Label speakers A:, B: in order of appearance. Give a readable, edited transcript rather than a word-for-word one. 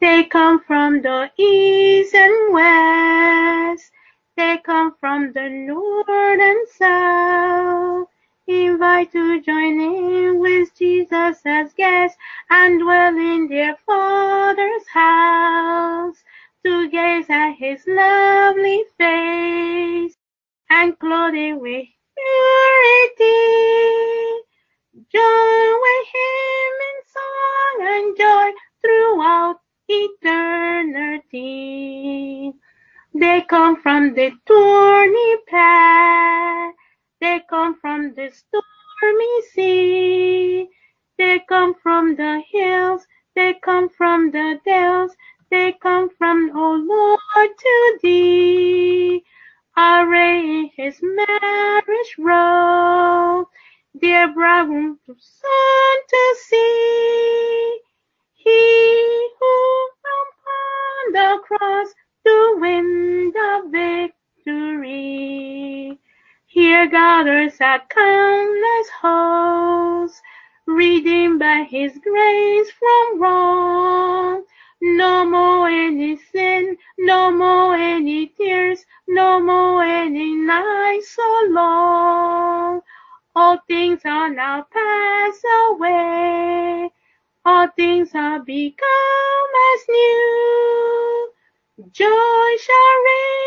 A: They come from the east and west. They come from the north and south. Invite to join in with Jesus as guests and dwell in their Father's house, to gaze at his lovely face and clothe it with purity. Join with him in song and joy throughout eternity. They come from the thorny path. They come from the stormy sea. They come from the hills. They come from the dales. They come from, O Lord, to thee. Array in his marriage robe, dear bridegroom to son to see. He who upon the cross to win the victory. Here gathers a countless host, redeemed by his grace from wrong. No more any sin, no more any tears, no more any nights so long. All things are now passed away. All things are become as new. Joy shall reign